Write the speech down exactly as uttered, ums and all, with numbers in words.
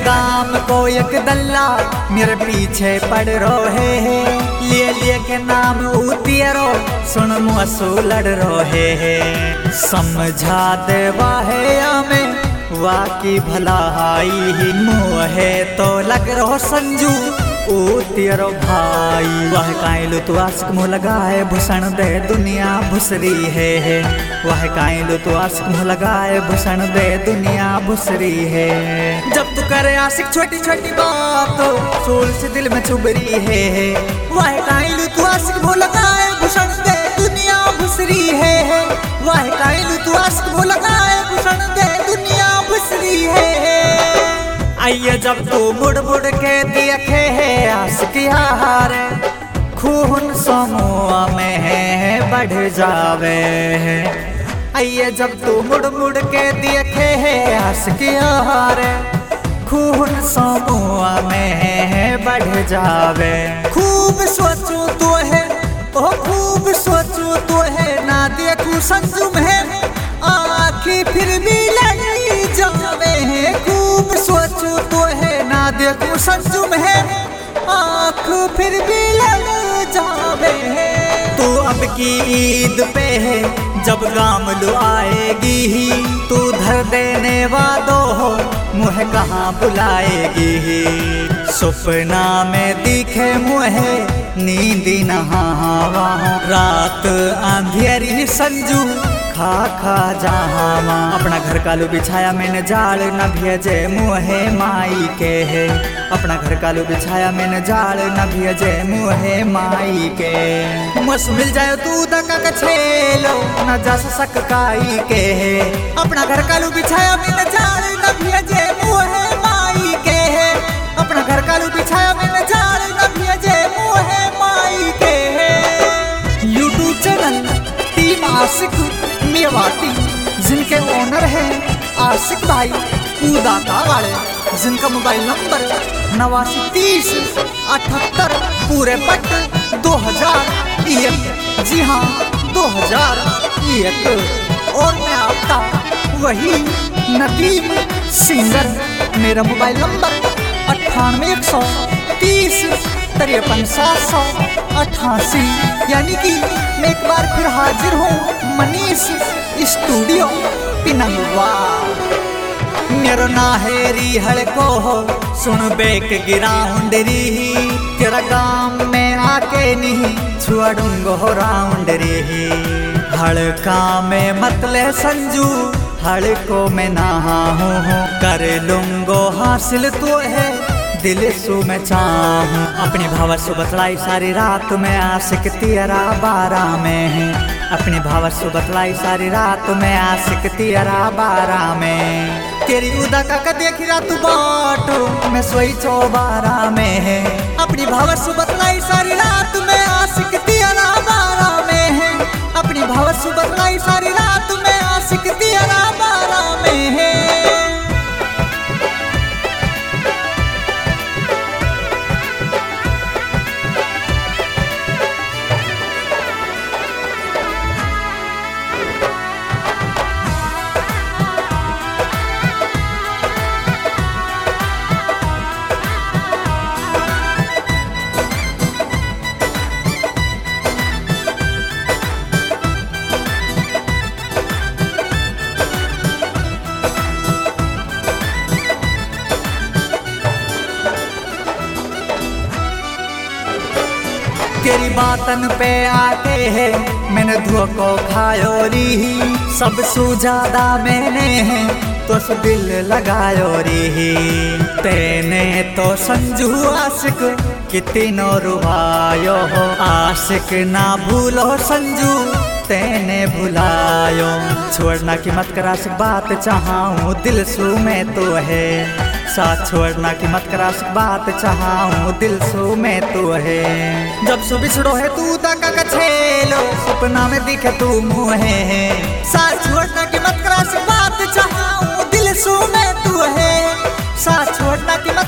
गाम को एक दल्ला मेरे पीछे पड़ रोहे है, लिए लिए के नाम उतियरो सुन मुसु लड़ रोहे है। समझा दे वाहे हमें वाकी भलाई ही मुहे तो लग रहो संजू ओ तेरो भाई। वह कायलू तू आशिक मुँह लगाए भूषण दे दुनिया भूसरी है, है। वह कायलू तू आशिक मुँह लगाए भूषण दे दुनिया भूसरी है। जब तू करे आशिक छोटी छोटी बात सोल से दिल में चुभरी है, है। वह कायलू तू आशिक मुँह लगाए भूषण दे दुनिया भूसरी है, है। वह कायलू तू आशिक मुँह लगाए भूषण दे दुनिया भूसरी है, है। आइए जब तू मुड़ मुड़ के देखे है आशिक यार खून समूह में है बढ़ जावे है। आइए जब तू मुड़ मुड़ के देखे है आशिक यार खून समूह में है बढ़ जावे। खूब सोचू तो है ओ खूब सोचू तो है ना देखू संजू में आखी फिर भी लड़ी जावे है। खूब सोचू तो है ना देखू संजू में आँख फिर भी लड़ जावे है। तू अब की ईद पे है जब गामलू आएगी तू धर देने वादो हो मुझे कहाँ बुलाएगी। सपना में दिखे मुझे नींदी नहावा रात अंधेरी संजू खा खा जहाँ अपना घर कालू बिछाया मैंने जाल न भेजे मुहे माई के है। अपना घर कालू बिछाया मैंने जाल न भेजे मुहे माई के। मस मिल जाए तू दका कछेलो न जा सक काई के है। अपना घर कालू बिछाया मैंने जाल न भेजे मुहे माई के है। अपना घर कालू बिछाया मैंने जाल न भेजे मुहे माई के है। यूट्यूब चैनल टीम आशिक मेवाती जिनके ओनर हैं आशिक भाई उदाता वाले, जिनका मोबाइल नंबर नवासी तीस अठहत्तर पूरे पट दो हजार एक। जी हाँ दो हजार एक। और मैं आपका वही नदीम सिंगर। मेरा मोबाइल नंबर अट्ठानवे एक सौ तीस तिरपन सात सौ अट्ठासी। यानी कि मैं एक बार फिर हाजिर हूँ मनीष स्टूडियो पिनंगवा। मेरो नाहेरी हड़को हो सुन बेक गिराउंड री तेरा गांव में आके नहीं छुआडूंगो हो राउंड री। हड़का में मतले संजू हड़को में नहा हूँ कर लूंगो हासिल तो है दिल सु में चाहूँ। अपनी भाव सु बतलाई सारी रात में आशिक तेरा बारा में है। अपनी भाव सु बतलाई सारी रात में आशिक तेरा बारा में। तेरी उदा का देखी रात बाटो मैं सोई चौबारा में है। अपनी भाव सु बतलाई सारी रात में आशिक तेरा बारा में है। अपनी भाव सु बतलाई सारी रात में आशिक तेरा बारा में है। तेरी बातन पे आके है मैंने धोखो खायो री। सब सु ज्यादा मैंने है तो सु दिल लगायो री। तेने तो संजू आशिक कितनो रुवायो हो आशिक ना भूलो संजू तेने भुलायो। छोड़ना की मत कर आशिक बात चाहूँ दिल सु में तो है। साथ छोड़ना की मत कर आशिक बात चाहूँ दिल सु में तो है। जब सु बिछड़ो है तू दका कछेलो सपना में दिखे तू मुहे है। साथ छोड़ना की मत कर आशिक बात चाहूँ दिल सु में तू है। साथ छोड़ना की